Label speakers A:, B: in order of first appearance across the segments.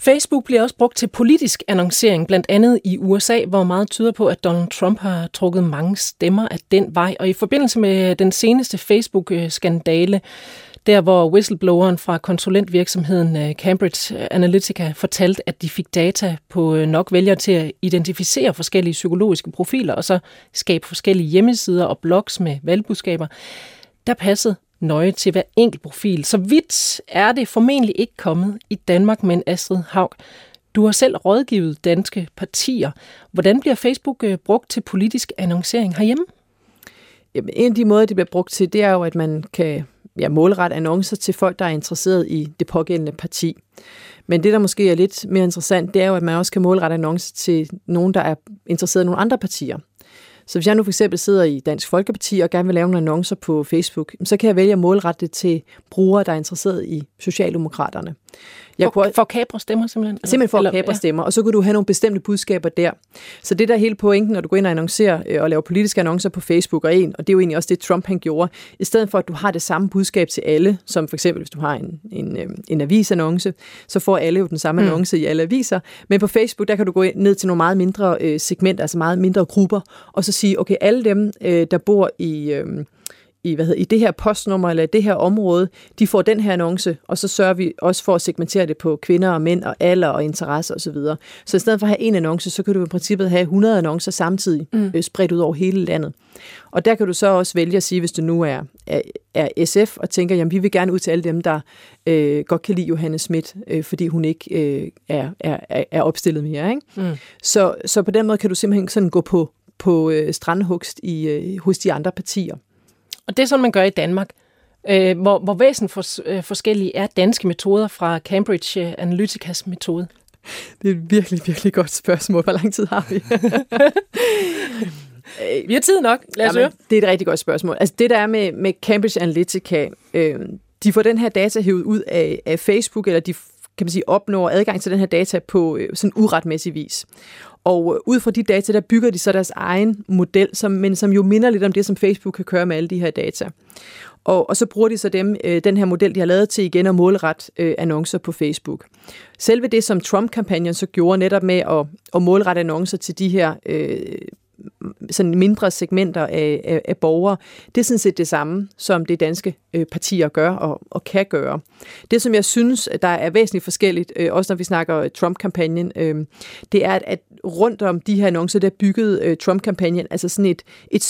A: Facebook bliver også brugt til politisk annoncering, blandt andet i USA, hvor meget tyder på, at Donald Trump har trukket mange stemmer af den vej. Og i forbindelse med den seneste Facebook-skandale, der hvor whistlebloweren fra konsulentvirksomheden Cambridge Analytica fortalte, at de fik data på nok vælgere til at identificere forskellige psykologiske profiler, og så skabe forskellige hjemmesider og blogs med valgbudskaber, der passede nøje til hver enkelt profil. Så vidt er det formentlig ikke kommet i Danmark, men Astrid Haug, du har selv rådgivet danske partier. Hvordan bliver Facebook brugt til politisk annoncering herhjemme?
B: Jamen, en af de måder, det bliver brugt til, det er jo, at man kan målrette annoncer til folk, der er interesseret i det pågældende parti. Men det, der måske er lidt mere interessant, det er jo, at man også kan målrette annoncer til nogen, der er interesseret i nogle andre partier. Så hvis jeg nu for eksempel sidder i Dansk Folkeparti og gerne vil lave nogle annoncer på Facebook, så kan jeg vælge at målrette det til brugere, der er interesseret i Socialdemokraterne.
A: For kapre stemmer simpelthen?
B: Simpelthen for at kapre stemmer, og så kan du have nogle bestemte budskaber der. Så det der er hele pointen, når du går ind og annoncerer og laver politiske annoncer på Facebook, og det er jo egentlig også det, Trump han gjorde, i stedet for at du har det samme budskab til alle, som for eksempel hvis du har en avisannonce, så får alle jo den samme annonce i alle aviser, men på Facebook, der kan du gå ned til nogle meget mindre segmenter, altså meget mindre grupper, og så sige, okay, alle dem, der bor i det her postnummer eller det her område, de får den her annonce, og så sørger vi også for at segmentere det på kvinder og mænd og alder og interesser osv. Så i stedet for at have en annonce, så kan du i princippet have 100 annoncer samtidig spredt ud over hele landet. Og der kan du så også vælge at sige, hvis du nu er SF og tænker, jamen vi vil gerne ud til alle dem, der godt kan lide Johanne Schmidt, fordi hun ikke er opstillet mere. Ikke? Så på den måde kan du simpelthen sådan gå på strandhugst hos de andre partier.
A: Og det er sådan, man gør i Danmark. Hvor forskellige er danske metoder fra Cambridge Analyticas metode?
B: Det er et virkelig, virkelig godt spørgsmål. Hvor lang tid har vi?
A: Vi har tid nok. Lad os høre.
B: Det er et rigtig godt spørgsmål. Altså det der er med Cambridge Analytica, de får den her data hævet ud af Facebook, eller de kan man sige, opnår adgang til den her data på sådan uretmæssig vis. Og ud fra de data, der bygger de så deres egen model, som jo minder lidt om det, som Facebook kan køre med alle de her data. Og så bruger de så den her model, de har lavet til igen at målrette annoncer på Facebook. Selve det, som Trump-kampagnen så gjorde netop med at målrette annoncer til de her sådan mindre segmenter af borgere, det er sådan set det samme, som det danske partier gør og kan gøre. Det, som jeg synes, der er væsentligt forskelligt, også når vi snakker Trump-kampagnen, det er, at rundt om de her annoncer, der byggede Trump-kampagnen, altså sådan et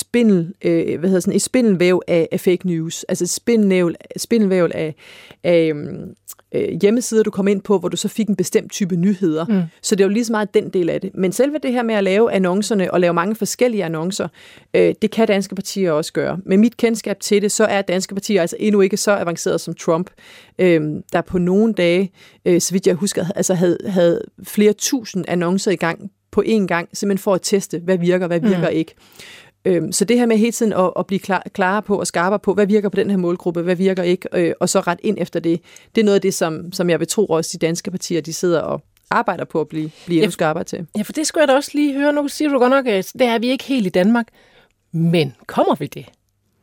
B: spindelvæv af fake news, altså et spindelvæv af hjemmesider, du kom ind på, hvor du så fik en bestemt type nyheder. Så det er jo lige så meget den del af det. Men selve det her med at lave annoncerne og lave mange forskellige annoncer, det kan danske partier også gøre. Med mit kendskab til det, så er danske partier altså endnu ikke så avanceret som Trump, der på nogle dage, så vidt jeg husker, altså havde flere tusind annoncer i gang på én gang, simpelthen for at teste, hvad virker ikke. Så det her med hele tiden at blive klarere på og skarpere på, hvad virker på den her målgruppe, hvad virker ikke, og så ret ind efter det, det er noget af det, som jeg vil tro også de danske partier, de sidder og arbejder på at blive endnu skarpere til.
A: Ja, for det skulle jeg da også lige høre. Nu siger du godt nok, at det er vi ikke helt i Danmark, men kommer vi det?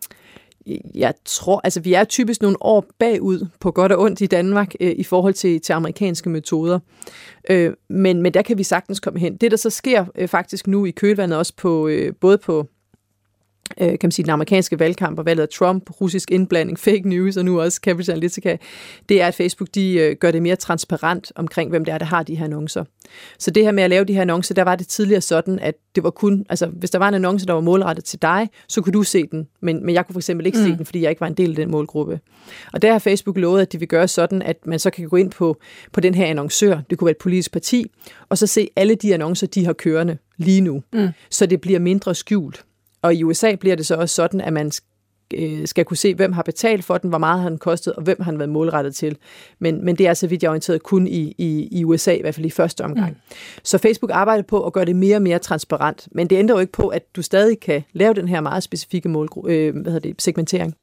B: Jeg tror, altså vi er typisk nogle år bagud på godt og ondt i Danmark i forhold til amerikanske metoder. Men der kan vi sagtens komme hen. Det, der så sker faktisk nu i kølvandet også på både på kan man sige, den amerikanske valgkamp og valget af Trump, russisk indblanding, fake news og nu også Cambridge Analytica, det er, at Facebook de gør det mere transparent omkring, hvem det er, der har de her annoncer. Så det her med at lave de her annoncer, der var det tidligere sådan, at det var kun, altså hvis der var en annonce, der var målrettet til dig, så kunne du se den, men jeg kunne for eksempel ikke se den, fordi jeg ikke var en del af den målgruppe. Og der har Facebook lovet, at de vil gøre sådan, at man så kan gå ind på den her annoncør, det kunne være et politisk parti, og så se alle de annoncer, de har kørende lige nu. Så det bliver mindre skjult. Og i USA bliver det så også sådan, at man skal kunne se, hvem har betalt for den, hvor meget har den kostet, og hvem har den været målrettet til. Men det er så vidt jeg orienteret kun i USA, i hvert fald i første omgang. Så Facebook arbejder på at gøre det mere og mere transparent, men det ændrer jo ikke på, at du stadig kan lave den her meget specifikke segmentering.